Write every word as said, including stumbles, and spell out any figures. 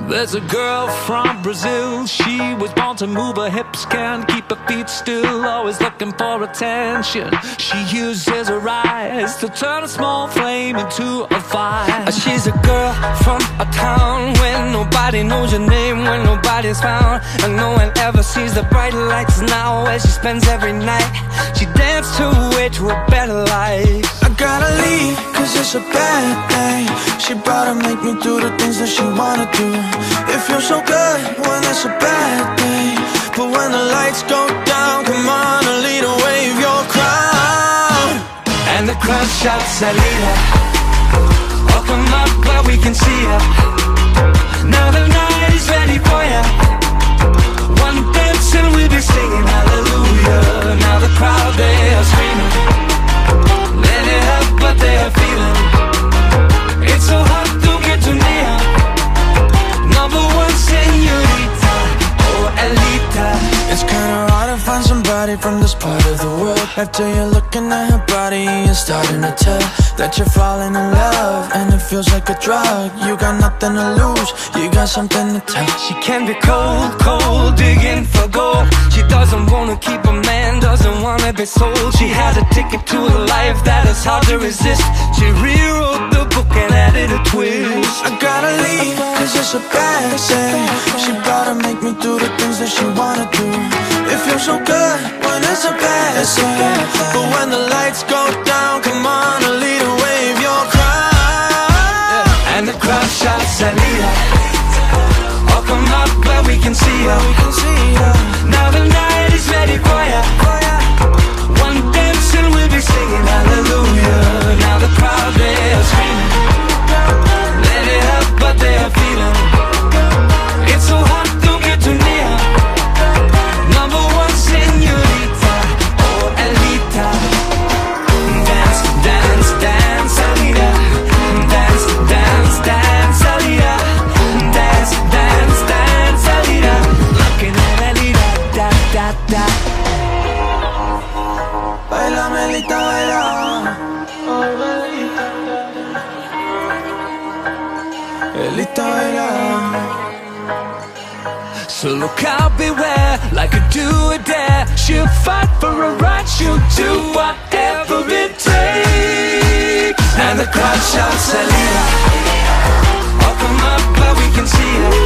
There's a girl from Brazil. She was born to move her hips, can't keep her feet still, always looking for attention. She uses her eyes to turn a small flame into a fire. She's a girl from a town where nobody knows your name, when nobody's found, and no one ever sees the bright lights. Now where she spends every night, she dances her way to a better life. I gotta leave, cause it's a bad day. She bout to make me do the things that she wanna do. It feels so good when it's a bad day, but when the lights go down, come on, Alita, wave your crown. And the crowd shouts, Alita, oh come up where we can see her. Now the night is ready for ya. One dance and we'll be singing hallelujah. Now the crowd, they are screaming, let it up, but they are feeling it's so hot to get too near. Number one señorita, oh Alita. It's kinda hard to find somebody from this part of the world. After you're looking at her body, you're starting to tell that you're falling in love, and it feels like a drug. You got nothing to lose, you got something to tell. She can be cold, cold, digging for gold. She doesn't wanna keep a man, doesn't wanna be sold. She has a ticket to a life that is hard to resist. She rewrote the book and added a twist. I gotta leave, cause it's a bad day. She bout to make me do the things that she wanna do. It feels so good when it's a bad day, but when the lights go down, come on, Alita, wave your crown. And the crowd shouts, Alita, oh come up where we can see her. Now the night is ready for ya. One dance and we'll be singing hallelujah. Now the crowd, they are screaming, let it up, but they are feeling it's so hot to get too near. Number one señorita, oh Alita. Dance, dance, dance, Alita. Dance, dance, dance, Alita. Dance, dance, dance, Alita. Looking at Alita, da, da, da. Baila, Melita, baila. Melita, baila. So look out, beware, like a do or dare. She'll fight for a right, she'll do whatever it takes. And the crowd shouts, Alita, oh come up where we can see her.